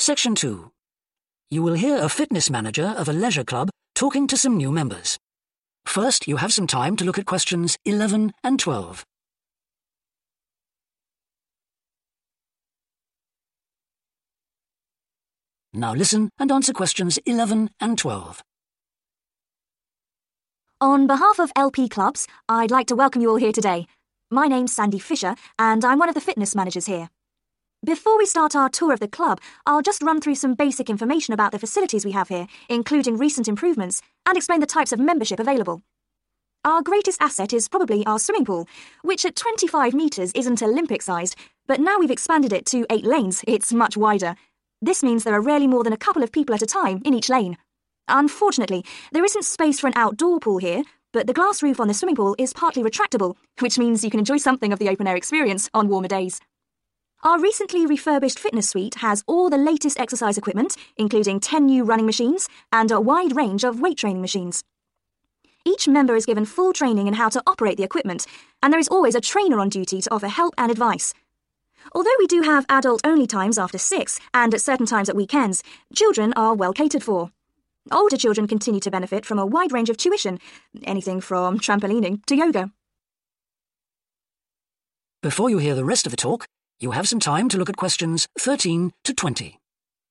Section 2. You will hear a fitness manager of a leisure club talking to some new members. First, you have some time to look at questions 11 and 12. Now listen and answer questions 11 and 12. On behalf of LP Clubs, I'd like to welcome you all here today. My name's Sandy Fisher, and I'm one of the fitness managers here. Before we start our tour of the club, I'll just run through some basic information about the facilities we have here, including recent improvements, and explain the types of membership available. Our greatest asset is probably our swimming pool, which at 25 metres isn't Olympic-sized, but now we've expanded it to 8 lanes, it's much wider. This means there are rarely more than a couple of people at a time in each lane. Unfortunately, there isn't space for an outdoor pool here, but the glass roof on the swimming pool is partly retractable, which means you can enjoy something of the open-air experience on warmer days. Our recently refurbished fitness suite has all the latest exercise equipment, including 10 new running machines and a wide range of weight training machines. Each member is given full training in how to operate the equipment, and there is always a trainer on duty to offer help and advice. Although we do have adult-only times after 6 and at certain times at weekends, children are well catered for. Older children continue to benefit from a wide range of tuition, anything from trampolining to yoga. Before you hear the rest of the talk, you have some time to look at questions 13 to 20.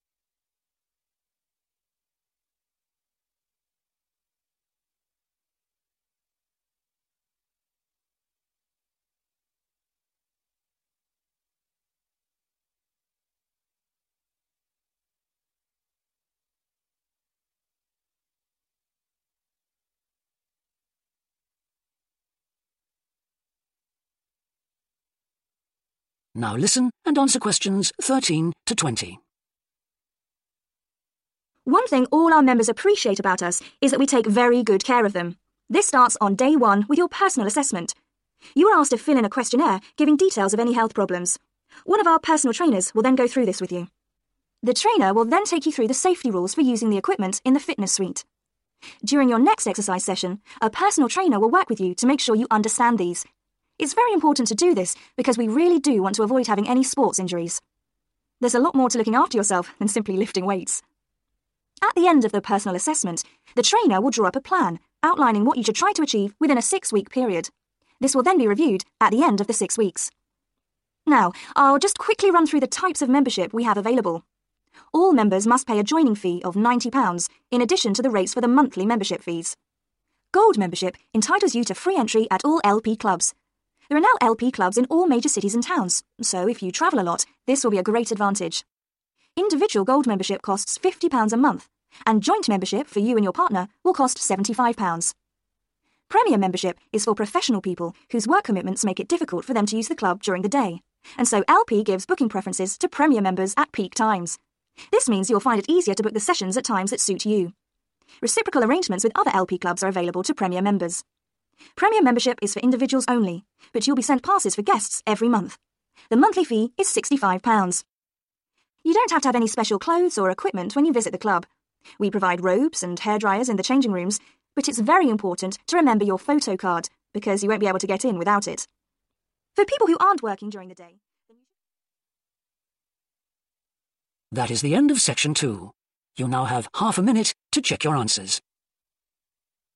Now listen and answer questions 13 to 20. One thing all our members appreciate about us is that we take very good care of them. This starts on day 1 with your personal assessment. You are asked to fill in a questionnaire giving details of any health problems. One of our personal trainers will then go through this with you. The trainer will then take you through the safety rules for using the equipment in the fitness suite. During your next exercise session, a personal trainer will work with you to make sure you understand these. It's very important to do this because we really do want to avoid having any sports injuries. There's a lot more to looking after yourself than simply lifting weights. At the end of the personal assessment, the trainer will draw up a plan outlining what you should try to achieve within a 6-week period. This will then be reviewed at the end of the 6 weeks. Now, I'll just quickly run through the types of membership we have available. All members must pay a joining fee of £90 in addition to the rates for the monthly membership fees. Gold membership entitles you to free entry at all LP clubs. There are now LP clubs in all major cities and towns, so if you travel a lot, this will be a great advantage. Individual gold membership costs £50 a month, and joint membership for you and your partner will cost £75. Premier membership is for professional people whose work commitments make it difficult for them to use the club during the day, and so LP gives booking preferences to Premier members at peak times. This means you'll find it easier to book the sessions at times that suit you. Reciprocal arrangements with other LP clubs are available to Premier members. Premier membership is for individuals only, but you'll be sent passes for guests every month. The monthly fee is £65. You don't have to have any special clothes or equipment when you visit the club. We provide robes and hairdryers in the changing rooms, but it's very important to remember your photo card, because you won't be able to get in without it. For people who aren't working during the day... That is the end of Section 2. You now have half a minute to check your answers.